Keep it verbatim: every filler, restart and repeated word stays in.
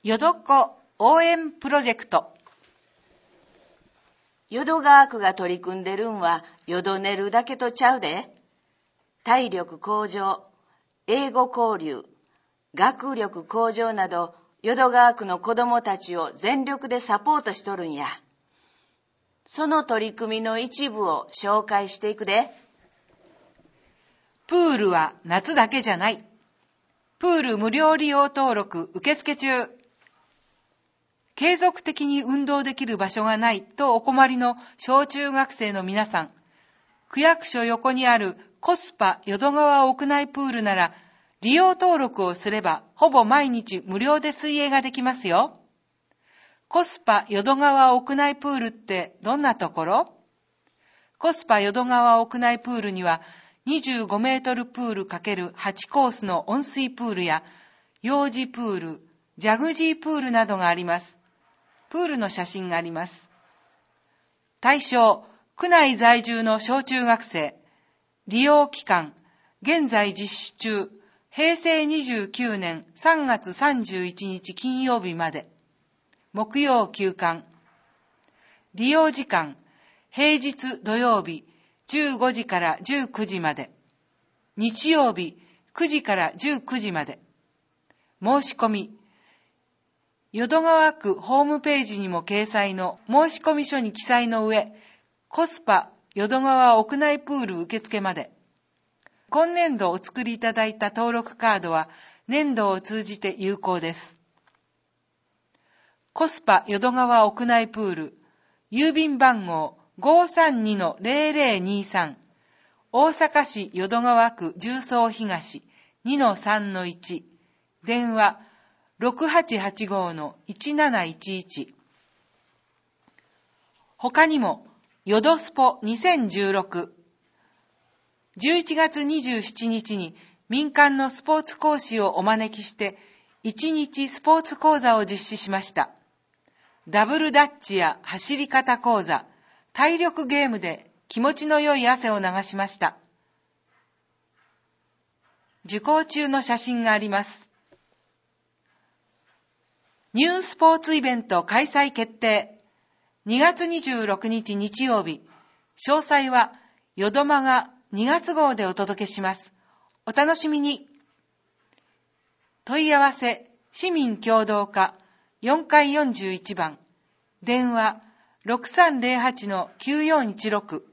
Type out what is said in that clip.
よどこ応援プロジェクト。 淀川区が取り組んでるんはよど寝るだけとちゃうで。体力向上、英語交流、学力向上など淀川区の子どもたちを全力でサポートしとるんや。その取り組みの一部を紹介していくで。 プールは夏だけじゃない。プール無料利用登録受付中。継続的に運動できる場所がないとお困りの小中学生の皆さん、区役所横にあるコスパ淀川屋内プールなら利用登録をすればほぼ毎日無料で水泳ができますよ。コスパ淀川屋内プールってどんなところ？コスパ淀川屋内プールにはにじゅうごメートルプール ×はち コースの温水プールや幼児プール、ジャグジープールなどがあります。プールの写真があります。対象、区内在住の小中学生。利用期間、現在実施中、へいせいにじゅうきゅうねんさんがつさんじゅういちにち金曜日まで。木曜休館。利用時間、平日土曜日じゅうごじからじゅうくじまで。日曜日くじからじゅうくじまで。申し込み、淀川区ホームページにも掲載の申込書に記載の上、コスパ淀川屋内プール受付まで。今年度お作りいただいた登録カードは年度を通じて有効です。コスパ淀川屋内プール、郵便番号 ごーさんにのゼロゼロにさん、大阪市淀川区十三東 にのさんのいち、電話ろくはちはちごのいちなないちいち。他にも、よどスポにせんじゅうろく。じゅういちがつにじゅうしちにちに民間のスポーツ講師をお招きして、いちにちスポーツ講座を実施しました。ダブルダッチや走り方講座、体力ゲームで気持ちの良い汗を流しました。受講中の写真があります。ニュースポーツイベント開催決定。にがつにじゅうろくにち日曜日。詳細はよどまがにがつ号でお届けします。お楽しみに。問い合わせ市民協働課よんかいよんじゅういちばん。電話ろくさんゼロはちのきゅうよんいちろく。